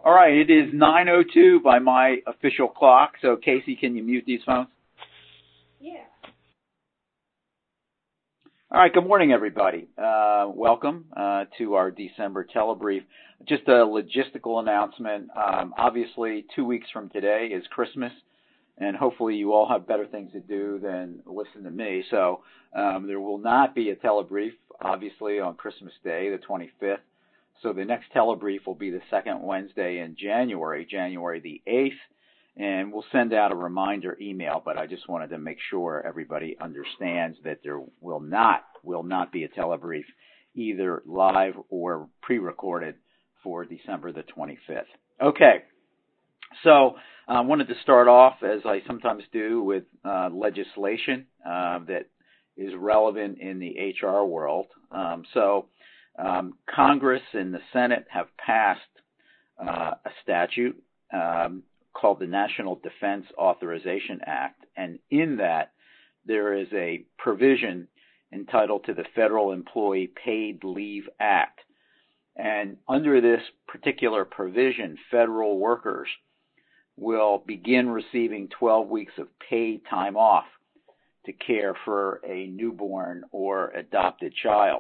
All right, it is 9:02 by my official clock. So, Casey, can you mute these phones? Yeah. All right, good morning, everybody. Welcome to our December telebrief. Just a logistical announcement. Obviously, 2 weeks from today is Christmas, and hopefully you all have better things to do than listen to me. So there will not be a telebrief, obviously, on Christmas Day, the 25th. So the next telebrief will be the second Wednesday in January the 8th, and we'll send out a reminder email, but I just wanted to make sure everybody understands that there will not be a telebrief, either live or pre-recorded, for December the 25th. Okay, so I wanted to start off, as I sometimes do, with legislation that is relevant in the HR world. Congress and the Senate have passed a statute called the National Defense Authorization Act, and in that there is a provision entitled to the Federal Employee Paid Leave Act. And under this particular provision, federal workers will begin receiving 12 weeks of paid time off to care for a newborn or adopted child.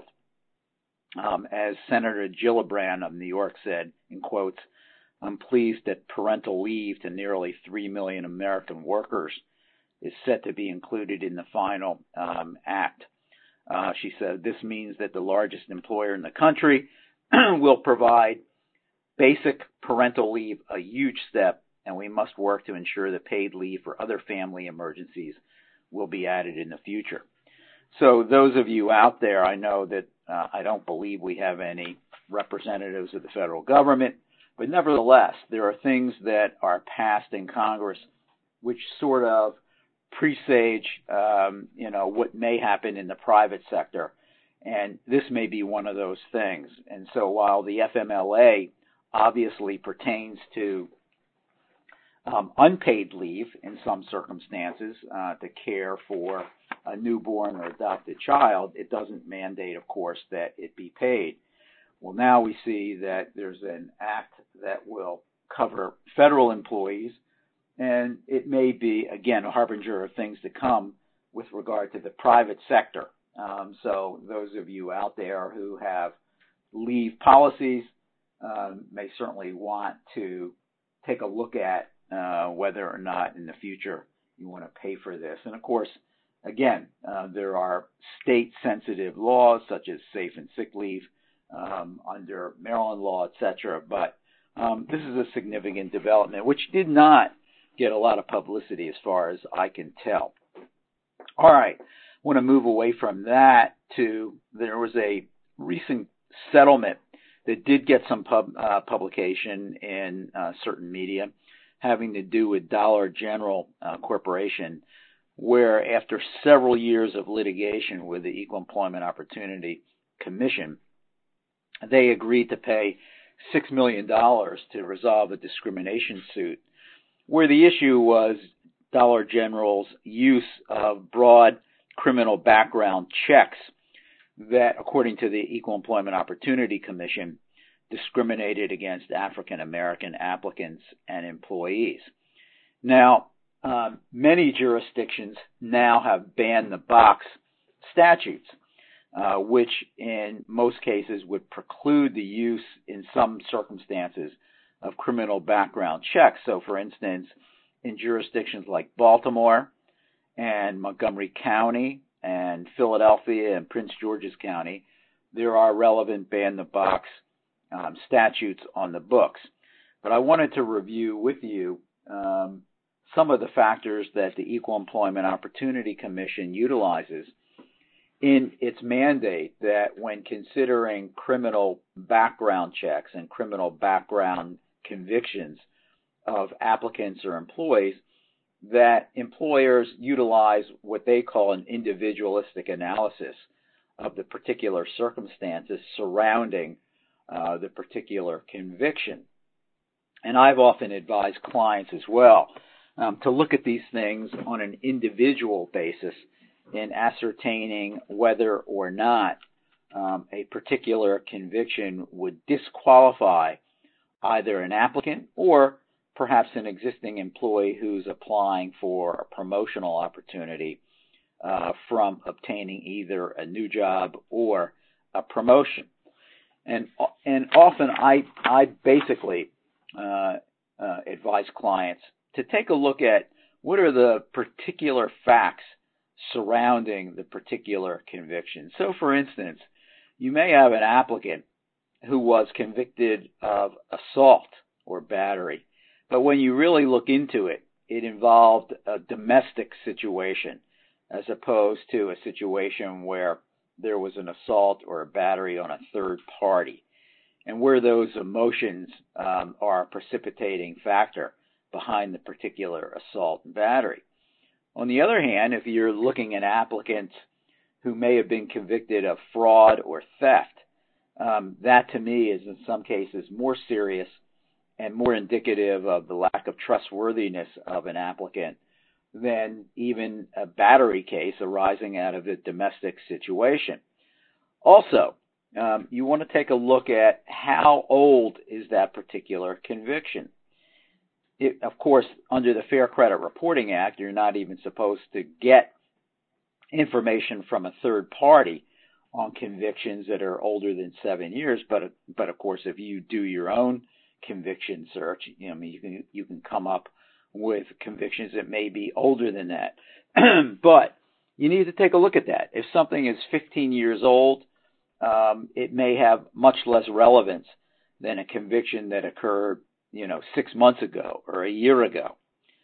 As Senator Gillibrand of New York said, in quotes, "I'm pleased that parental leave to nearly 3 million American workers is set to be included in the final act." She said, "This means that the largest employer in the country will provide basic parental leave, a huge step, and we must work to ensure that paid leave for other family emergencies will be added in the future." So those of you out there, I know that I don't believe we have any representatives of the federal government, but nevertheless, there are things that are passed in Congress which sort of presage, what may happen in the private sector, and this may be one of those things. And so while the FMLA obviously pertains to unpaid leave in some circumstances to care for a newborn or adopted child, it doesn't mandate, of course, that it be paid. Well, now we see that there's an act that will cover federal employees, and it may be, again, a harbinger of things to come with regard to the private sector. So those of you out there who have leave policies may certainly want to take a look at whether or not in the future you want to pay for this. And of course, again, there are state-sensitive laws such as safe and sick leave under Maryland law, etc. But this is a significant development, which did not get a lot of publicity as far as I can tell. All right, I want to move away from that to there was a recent settlement that did get some publication in certain media, having to do with Dollar General Corporation, where after several years of litigation with the Equal Employment Opportunity Commission, they agreed to pay $6 million to resolve a discrimination suit, where the issue was Dollar General's use of broad criminal background checks that, according to the Equal Employment Opportunity Commission, discriminated against African American applicants and employees. Now, many jurisdictions now have banned the box statutes, which in most cases would preclude the use in some circumstances of criminal background checks. So, for instance, in jurisdictions like Baltimore and Montgomery County and Philadelphia and Prince George's County, there are relevant ban-the-box statutes on the books. But I wanted to review with you some of the factors that the Equal Employment Opportunity Commission utilizes in its mandate that when considering criminal background checks and criminal background convictions of applicants or employees, that employers utilize what they call an individualistic analysis of the particular circumstances surrounding the particular conviction. And I've often advised clients as well to look at these things on an individual basis in ascertaining whether or not a particular conviction would disqualify either an applicant or perhaps an existing employee who's applying for a promotional opportunity from obtaining either a new job or a promotion. And often I basically advise clients to take a look at what are the particular facts surrounding the particular conviction. So, for instance, you may have an applicant who was convicted of assault or battery, but when you really look into it, it involved a domestic situation as opposed to a situation where there was an assault or a battery on a third party, and where those emotions are a precipitating factor behind the particular assault and battery. On the other hand, if you're looking at applicants who may have been convicted of fraud or theft, that to me is in some cases more serious and more indicative of the lack of trustworthiness of an applicant than even a battery case arising out of a domestic situation. Also, you want to take a look at how old is that particular conviction. Of course, under the Fair Credit Reporting Act, you're not even supposed to get information from a third party on convictions that are older than 7 years. But of course, if you do your own conviction search, you can come up with convictions that may be older than that. But you need to take a look at that. If something is 15 years old, it may have much less relevance than a conviction that occurred 6 months ago or a year ago.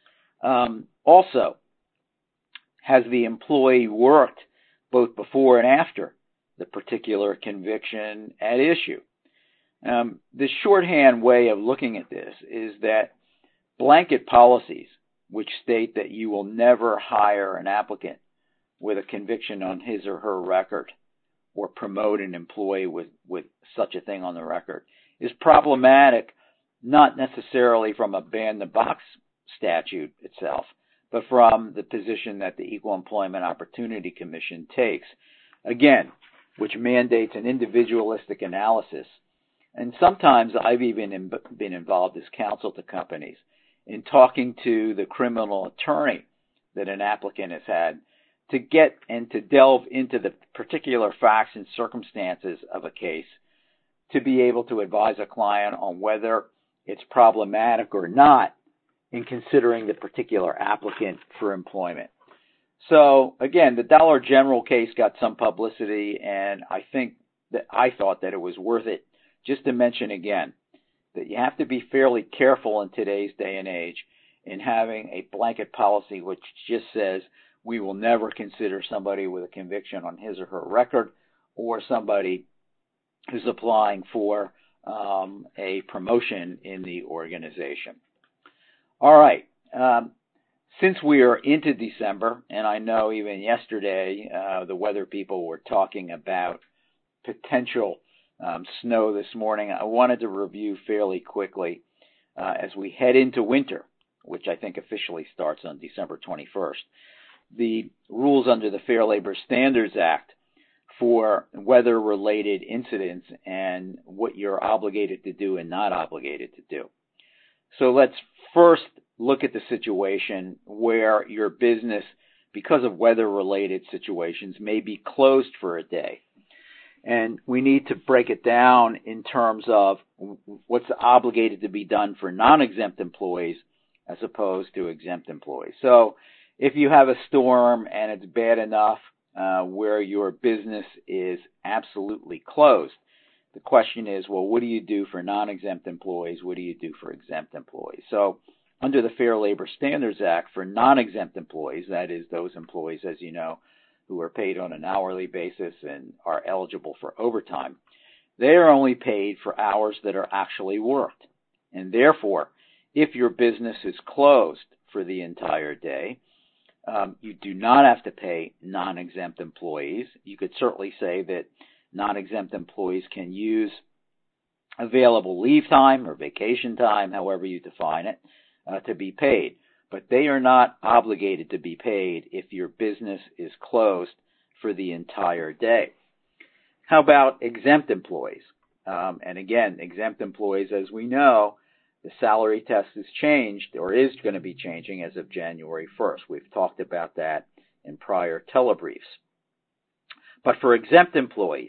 Also, has the employee worked both before and after the particular conviction at issue? The shorthand way of looking at this is that blanket policies, which state that you will never hire an applicant with a conviction on his or her record or promote an employee with such a thing on the record, is problematic, not necessarily from a ban-the-box statute itself, but from the position that the Equal Employment Opportunity Commission takes, again, which mandates an individualistic analysis. And sometimes I've even been involved as counsel to companies in talking to the criminal attorney that an applicant has had to get and to delve into the particular facts and circumstances of a case to be able to advise a client on whether it's problematic or not in considering the particular applicant for employment. So again, the Dollar General case got some publicity, and I thought that it was worth it just to mention again that you have to be fairly careful in today's day and age in having a blanket policy which just says we will never consider somebody with a conviction on his or her record or somebody who's applying for a promotion in the organization. All right. Since we are into December, and I know even yesterday the weather people were talking about potential snow this morning, I wanted to review fairly quickly as we head into winter, which I think officially starts on December 21st, the rules under the Fair Labor Standards Act for weather-related incidents and what you're obligated to do and not obligated to do. So let's first look at the situation where your business, because of weather-related situations, may be closed for a day. And we need to break it down in terms of what's obligated to be done for non-exempt employees as opposed to exempt employees. So if you have a storm and it's bad enough where your business is absolutely closed, the question is, well, what do you do for non-exempt employees? What do you do for exempt employees? So under the Fair Labor Standards Act, for non-exempt employees, that is those employees, as you know, who are paid on an hourly basis and are eligible for overtime, they are only paid for hours that are actually worked. And therefore, if your business is closed for the entire day, you do not have to pay non-exempt employees. You could certainly say that non-exempt employees can use available leave time or vacation time, however you define it, to be paid. But they are not obligated to be paid if your business is closed for the entire day. How about exempt employees? And again, exempt employees, as we know, the salary test has changed or is going to be changing as of January 1st. We've talked about that in prior telebriefs. But for exempt employees,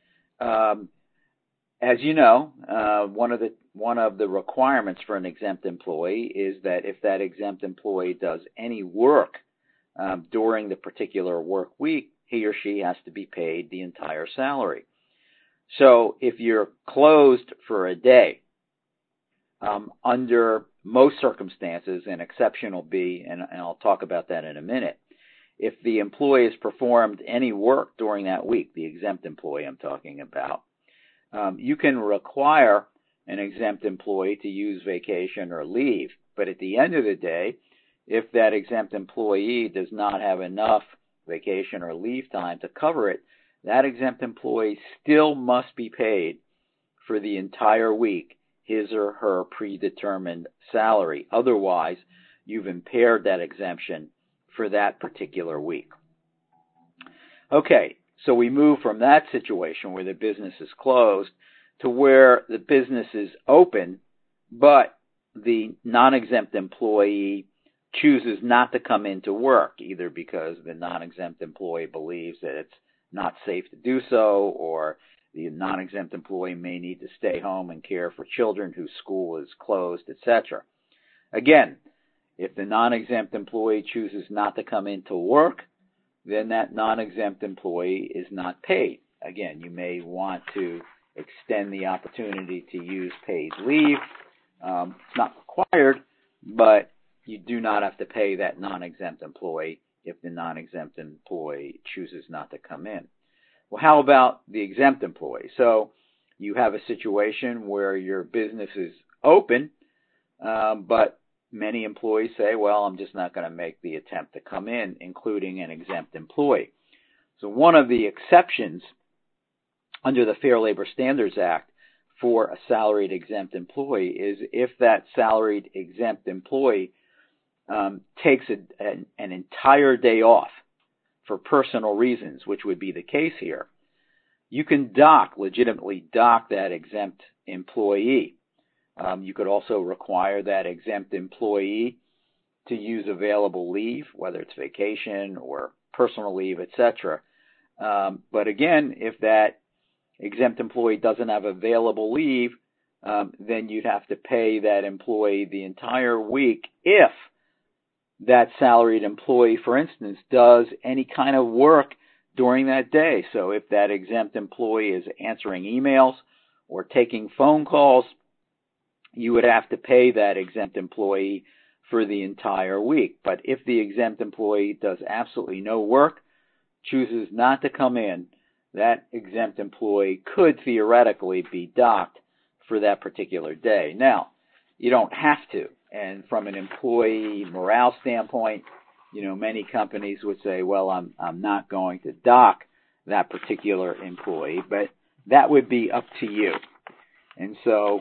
as you know, one of the requirements for an exempt employee is that if that exempt employee does any work during the particular work week, he or she has to be paid the entire salary. So if you're closed for a day, under most circumstances, an exception will be, and I'll talk about that in a minute, if the employee has performed any work during that week, the exempt employee I'm talking about, you can require an exempt employee to use vacation or leave. But at the end of the day, if that exempt employee does not have enough vacation or leave time to cover it, that exempt employee still must be paid for the entire week his or her predetermined salary. Otherwise, you've impaired that exemption for that particular week. Okay, so we move from that situation where the business is closed to where the business is open, but the non-exempt employee chooses not to come into work, either because the non-exempt employee believes that it's not safe to do so, or the non-exempt employee may need to stay home and care for children whose school is closed, etc. Again, if the non-exempt employee chooses not to come into work, then that non-exempt employee is not paid. Again, you may want to extend the opportunity to use paid leave. It's not required, but you do not have to pay that non-exempt employee if the non-exempt employee chooses not to come in. Well, how about the exempt employee? So you have a situation where your business is open, but many employees say, well, I'm just not going to make the attempt to come in, including an exempt employee. So one of the exceptions under the Fair Labor Standards Act for a salaried exempt employee is if that salaried exempt employee takes an entire day off for personal reasons, which would be the case here, you can legitimately dock that exempt employee. You could also require that exempt employee to use available leave, whether it's vacation or personal leave, etc. But again, if that exempt employee doesn't have available leave, then you'd have to pay that employee the entire week if that salaried employee, for instance, does any kind of work during that day. So if that exempt employee is answering emails or taking phone calls, you would have to pay that exempt employee for the entire week. But if the exempt employee does absolutely no work, chooses not to come in, that exempt employee could theoretically be docked for that particular day. Now, you don't have to. And from an employee morale standpoint, many companies would say, well, I'm not going to dock that particular employee, but that would be up to you. And so,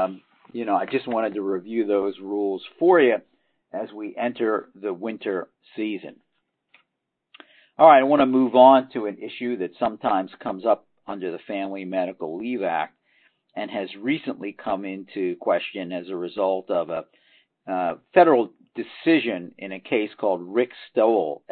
I just wanted to review those rules for you as we enter the winter season. All right, I want to move on to an issue that sometimes comes up under the Family Medical Leave Act and has recently come into question as a result of a federal decision in a case called Rick Stowell,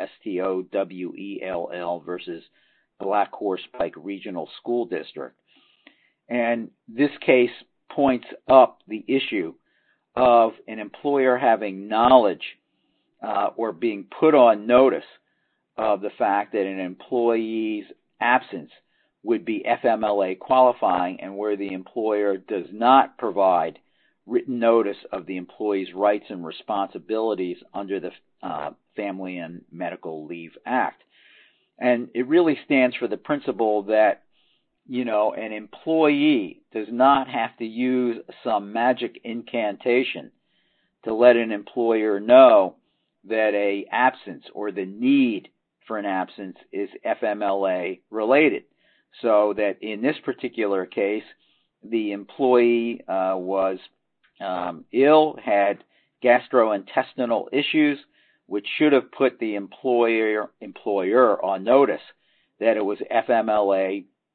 Stowell versus Black Horse Pike Regional School District. And this case points up the issue of an employer having knowledge or being put on notice of the fact that an employee's absence would be FMLA qualifying, and where the employer does not provide written notice of the employee's rights and responsibilities under the Family and Medical Leave Act. And it really stands for the principle that, an employee does not have to use some magic incantation to let an employer know that an absence or the need for an absence is FMLA related. So that in this particular case, the employee was ill, had gastrointestinal issues, which should have put the employer on notice that it was FMLA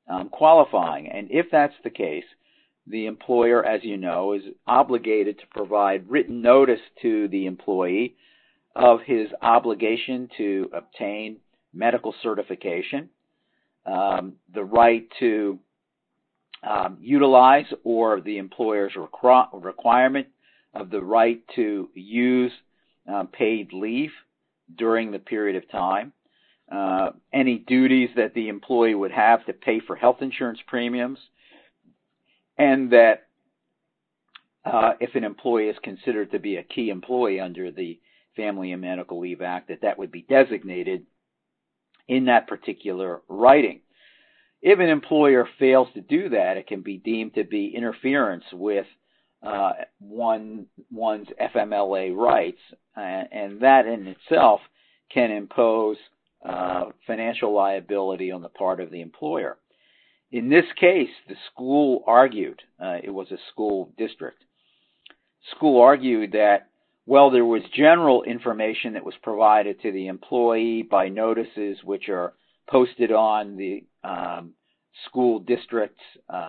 qualifying. And if that's the case, the employer, as you know, is obligated to provide written notice to the employee of his obligation to obtain medical certification, the right to utilize, or the employer's requirement of the right to use paid leave during the period of time, any duties that the employee would have to pay for health insurance premiums, and that if an employee is considered to be a key employee under the Family and Medical Leave Act, that would be designated in that particular writing. If an employer fails to do that, it can be deemed to be interference with one's FMLA rights, and that in itself can impose financial liability on the part of the employer. In this case, the school argued, it was a school district, school argued that, well, there was general information that was provided to the employee by notices which are posted on the school district's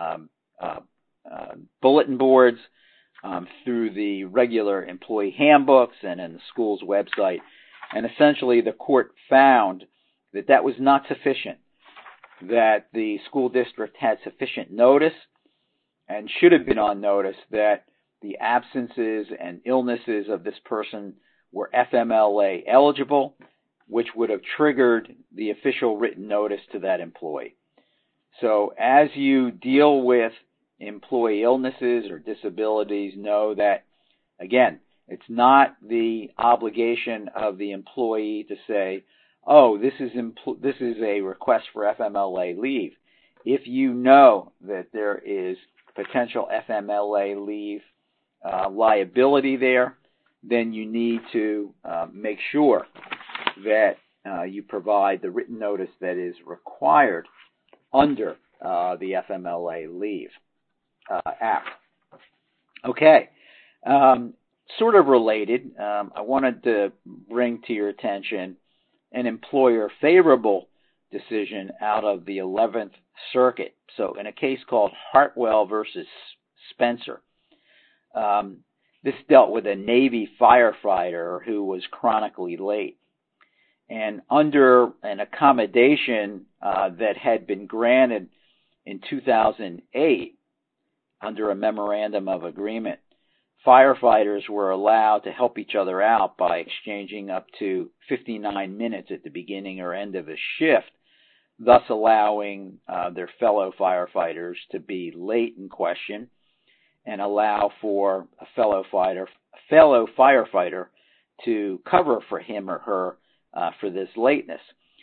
bulletin boards, through the regular employee handbooks and in the school's website. And essentially the court found that that was not sufficient, that the school district had sufficient notice and should have been on notice that the absences and illnesses of this person were FMLA eligible, which would have triggered the official written notice to that employee. So as you deal with employee illnesses or disabilities, know that, again, it's not the obligation of the employee to say, oh, this is a request for FMLA leave. If you know that there is potential FMLA leave liability there, then you need to make sure that you provide the written notice that is required under the FMLA Leave Act. Okay. Sort of related, I wanted to bring to your attention an employer favorable decision out of the 11th Circuit. So in a case called Hartwell versus Spencer, this dealt with a Navy firefighter who was chronically late. And under an accommodation that had been granted in 2008 under a memorandum of agreement, firefighters were allowed to help each other out by exchanging up to 59 minutes at the beginning or end of a shift, thus allowing their fellow firefighters to be late in question and allow for a fellow firefighter to cover for him or her for this lateness.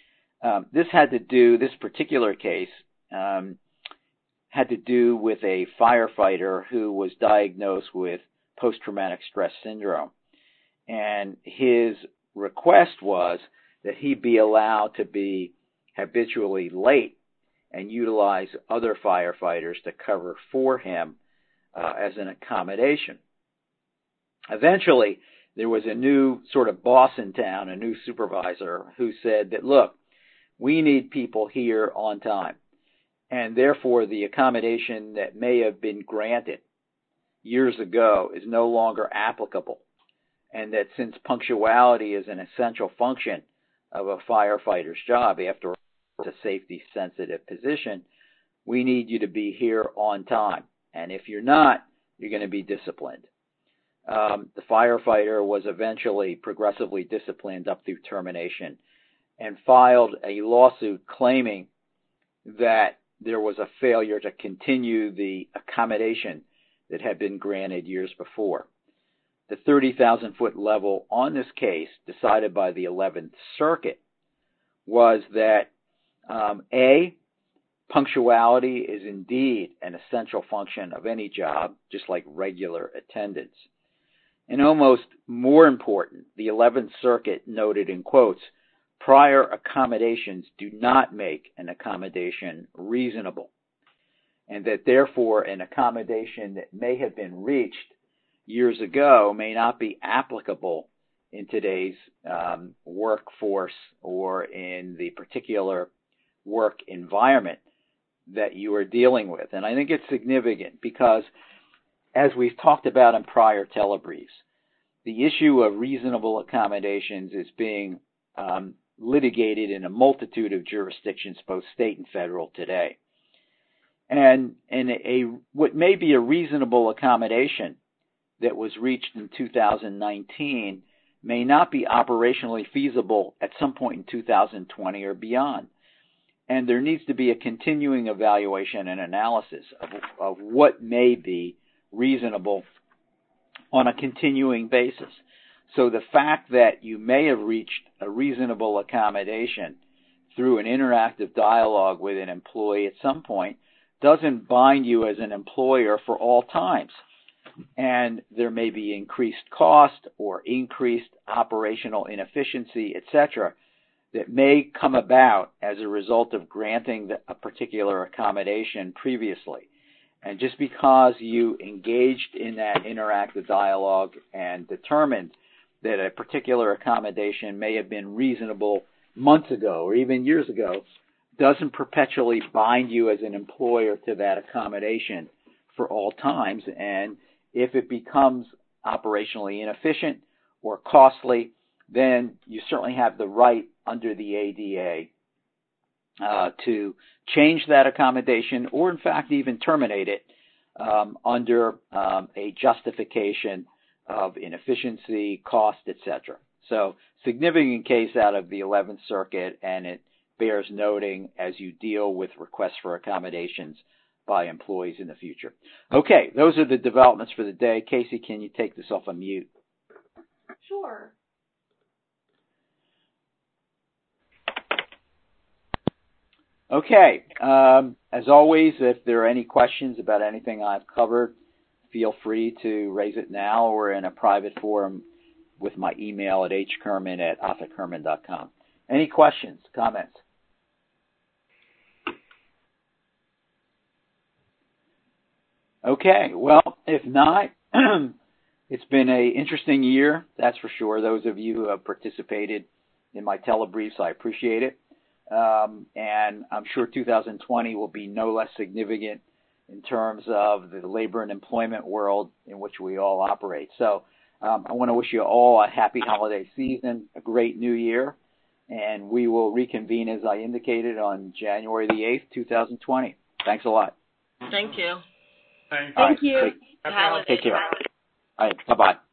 This particular case had to do with a firefighter who was diagnosed with post-traumatic stress syndrome. And his request was that he be allowed to be habitually late and utilize other firefighters to cover for him as an accommodation. Eventually, there was a new sort of boss in town, a new supervisor, who said that, look, we need people here on time. And therefore, the accommodation that may have been granted years ago is no longer applicable. And that since punctuality is an essential function of a firefighter's job, after all, it's a safety-sensitive position, we need you to be here on time. And if you're not, you're going to be disciplined. The firefighter was eventually progressively disciplined up through termination and filed a lawsuit claiming that there was a failure to continue the accommodation that had been granted years before. The 30,000-foot level on this case, decided by the 11th Circuit, was that A, punctuality is indeed an essential function of any job, just like regular attendance. And almost more important, the 11th Circuit noted in quotes, prior accommodations do not make an accommodation reasonable, and that therefore an accommodation that may have been reached years ago may not be applicable in today's workforce or in the particular work environment that you are dealing with. And I think it's significant because, as we've talked about in prior telebriefs, the issue of reasonable accommodations is being litigated in a multitude of jurisdictions, both state and federal, today. And what may be a reasonable accommodation that was reached in 2019 may not be operationally feasible at some point in 2020 or beyond. And there needs to be a continuing evaluation and analysis of what may be reasonable on a continuing basis. So the fact that you may have reached a reasonable accommodation through an interactive dialogue with an employee at some point doesn't bind you as an employer for all times. And there may be increased cost or increased operational inefficiency, etc., that may come about as a result of granting a particular accommodation previously. And just because you engaged in that interactive dialogue and determined that a particular accommodation may have been reasonable months ago or even years ago doesn't perpetually bind you as an employer to that accommodation for all times. And if it becomes operationally inefficient or costly, then you certainly have the right under the ADA to change that accommodation or, in fact, even terminate it under a justification of inefficiency, cost, etc. So, significant case out of the 11th Circuit, and it bears noting as you deal with requests for accommodations by employees in the future. Okay, those are the developments for the day. Casey, can you take this off of mute? Sure. Okay, as always, if there are any questions about anything I've covered, feel free to raise it now or in a private forum with my email at hkerman@othakherman.com. Any questions, comments? Okay, well, if not, it's been an interesting year, that's for sure. Those of you who have participated in my telebriefs, I appreciate it. And I'm sure 2020 will be no less significant in terms of the labor and employment world in which we all operate. So I want to wish you all a happy holiday season, a great new year, and we will reconvene, as I indicated, on January the 8th, 2020. Thanks a lot. Thank you. Thank you. Happy holidays. Take care. All right, bye-bye.